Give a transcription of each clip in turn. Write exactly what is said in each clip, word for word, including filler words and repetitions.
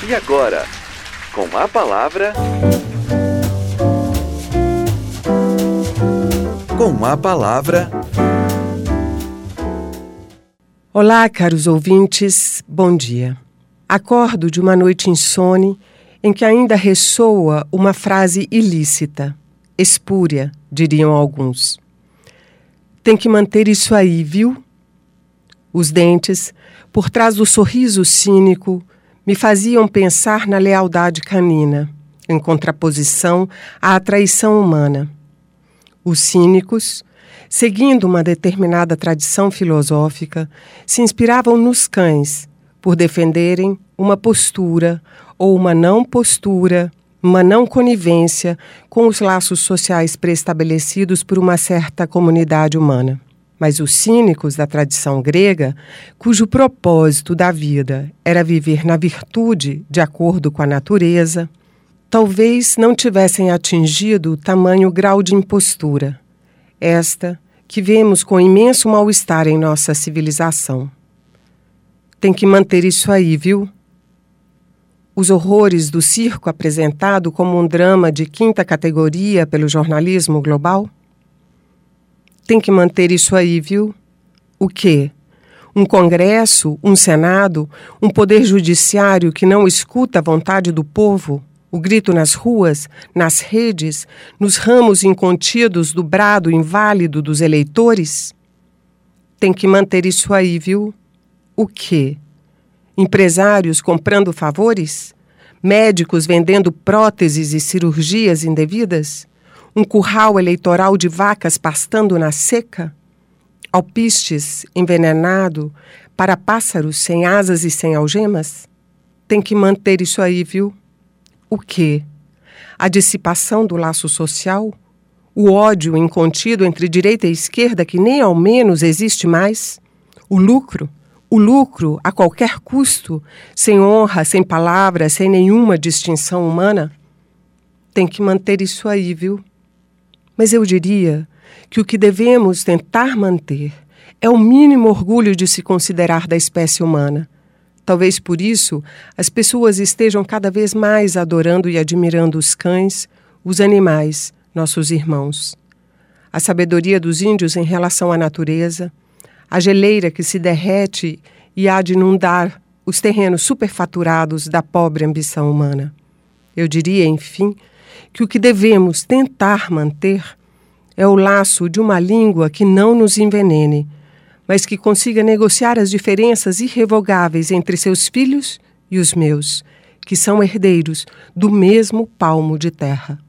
E agora, com a palavra... Com a palavra... Olá, caros ouvintes, bom dia. Acordo de uma noite insone em que ainda ressoa uma frase ilícita, espúria, diriam alguns. Tem que manter isso aí, viu? Os dentes, por trás do sorriso cínico, me faziam pensar na lealdade canina, em contraposição à traição humana. Os cínicos, seguindo uma determinada tradição filosófica, se inspiravam nos cães por defenderem uma postura ou uma não postura, uma não conivência com os laços sociais pré-estabelecidos por uma certa comunidade humana. Mas os cínicos da tradição grega, cujo propósito da vida era viver na virtude de acordo com a natureza, talvez não tivessem atingido tamanho grau de impostura, esta que vemos com imenso mal-estar em nossa civilização. Tem que manter isso aí, viu? Os horrores do circo apresentado como um drama de quinta categoria pelo jornalismo global? Tem que manter isso aí, viu? O quê? Um Congresso, um Senado, um poder judiciário que não escuta a vontade do povo? O grito nas ruas, nas redes, nos ramos incontidos do brado inválido dos eleitores? Tem que manter isso aí, viu? O quê? Empresários comprando favores? Médicos vendendo próteses e cirurgias indevidas? Um curral eleitoral de vacas pastando na seca? Alpistes envenenado para pássaros sem asas e sem algemas? Tem que manter isso aí, viu? O quê? A dissipação do laço social? O ódio incontido entre direita e esquerda que nem ao menos existe mais? O lucro? O lucro a qualquer custo, sem honra, sem palavra, sem nenhuma distinção humana? Tem que manter isso aí, viu? Mas eu diria que o que devemos tentar manter é o mínimo orgulho de se considerar da espécie humana. Talvez por isso as pessoas estejam cada vez mais adorando e admirando os cães, os animais, nossos irmãos. A sabedoria dos índios em relação à natureza, a geleira que se derrete e há de inundar os terrenos superfaturados da pobre ambição humana. Eu diria, enfim, que o que devemos tentar manter é o laço de uma língua que não nos envenene, mas que consiga negociar as diferenças irrevogáveis entre seus filhos e os meus, que são herdeiros do mesmo palmo de terra.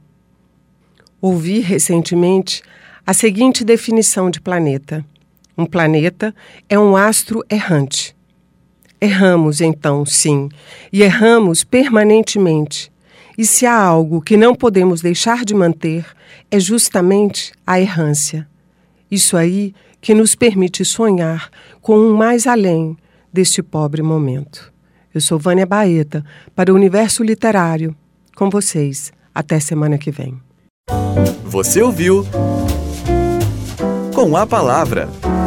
Ouvi recentemente a seguinte definição de planeta. Um planeta é um astro errante. Erramos, então, sim, e erramos permanentemente. E se há algo que não podemos deixar de manter, é justamente a errância. Isso aí que nos permite sonhar com um mais além deste pobre momento. Eu sou Vânia Baeta, para o Universo Literário. Com vocês, até semana que vem. Você ouviu Com a Palavra.